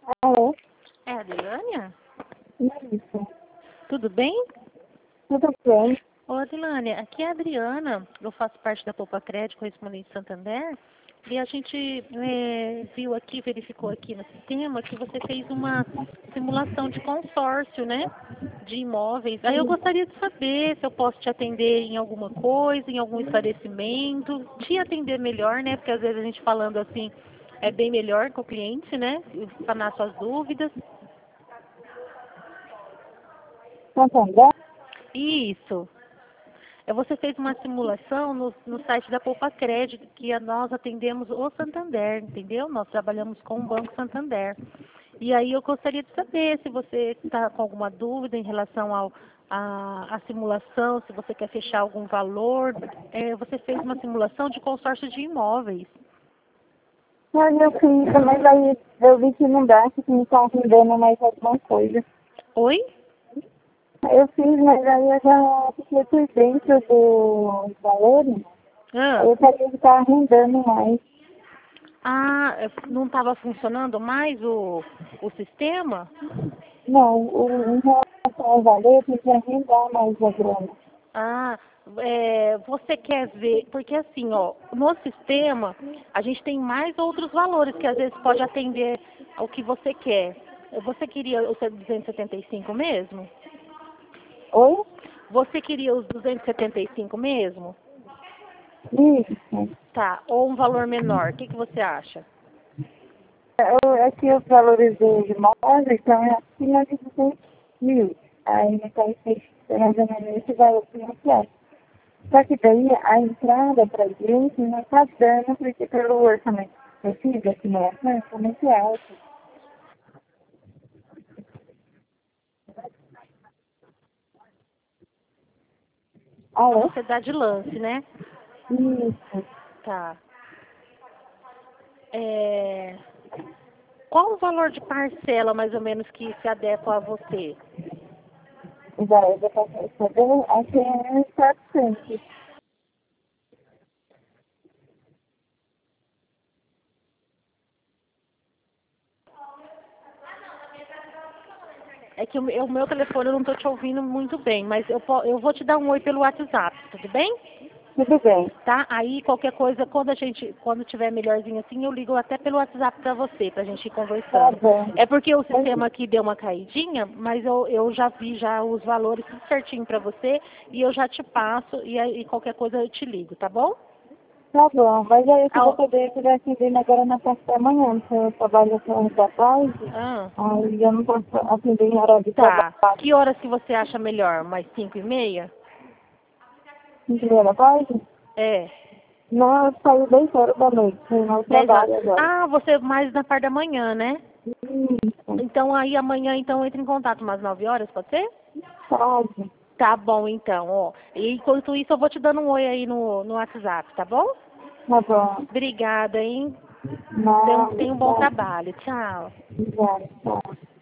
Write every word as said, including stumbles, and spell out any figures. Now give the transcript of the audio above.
Alô? É a Adilânia? Isso. Tudo bem? Tudo bem? Ô Adilânia, aqui é a Adriana, eu faço parte da Poupa Crédito, correspondente de Santander, e a gente é, viu aqui, verificou aqui no sistema que você fez uma simulação de consórcio, né? De imóveis. Aí eu gostaria de saber se eu posso te atender em alguma coisa, em algum esclarecimento, te atender melhor, né? Porque às vezes a gente falando assim é bem melhor com o cliente, né? Sanar suas dúvidas. Santander? Isso. É, Você fez uma simulação no, no site da Poupa Crédito, que a- nós atendemos o Santander, entendeu? Nós trabalhamos com o Banco Santander. E aí eu gostaria de saber se você está com alguma dúvida em relação ao à à simulação, se você quer fechar algum valor. É, você fez uma simulação de consórcio de imóveis. Mas eu fiz, mas aí eu vi que não dá, que não estão vendendo mais alguma coisa. Oi? Eu fiz, mas aí eu já fiquei por dentro do valor. Ah, Aí eu queria que estava rendendo mais. ah, não estava funcionando mais o, o sistema? Não, o, em relação ao valor, eu queria render mais a grana. Ah, é, você quer ver, porque assim, ó, no sistema a gente tem mais outros valores que às vezes pode atender ao que você quer. Você queria os duzentos e setenta e cinco mesmo? Oi? Você queria os duzentos e setenta e cinco mesmo? Isso. Tá, ou um valor menor, o que, que você acha? Eu, é que os valores dos imóveis estão acima de duzentos mil. Aí me parece que mais ou menos esse valor financiado. Só que daí a entrada para a gente não está dando, porque pelo orçamento que eu fiz aqui no orçamento foi muito alto. Alô? Você dá de lance, né? Isso. Tá. É, qual o valor de parcela mais ou menos que se adequa a você? Vai, eu vou passar isso tudo, aqui é quatrocentos. É que o meu o meu telefone eu não estou te ouvindo muito bem, mas eu, po- eu vou te dar um oi pelo WhatsApp, tudo bem? Tudo bem. Tá? Aí qualquer coisa, quando a gente, quando tiver melhorzinho assim, eu ligo até pelo WhatsApp pra você, pra gente ir Tá conversando. bom. É porque o Mas, sistema aqui deu uma caidinha, mas eu, eu já vi já os valores tudo certinho pra você e eu já te passo e aí qualquer coisa eu te ligo, tá bom? tá bom, mas aí eu só Ah, vou poder tirar atendendo agora na parte da manhã, porque eu trabalho até horas da tarde, ah, aí eu não posso atender em horário de trabalho. tá. Que horas que você acha melhor? Mais cinco e meia? Entendeu a tarde? É. Não, eu saio dez horas da noite, eu não Dez horas. trabalho agora. Ah, você mais na parte da manhã, né? Isso, Então aí amanhã então entra em contato umas nove horas, pode ser? pode. Tá bom então, ó. E enquanto isso eu vou te dando um oi aí no, no WhatsApp, tá bom? Tá bom. Obrigada, hein? Tenha um Não, tenha um bom tá. trabalho. Tchau. Obrigada, tchau.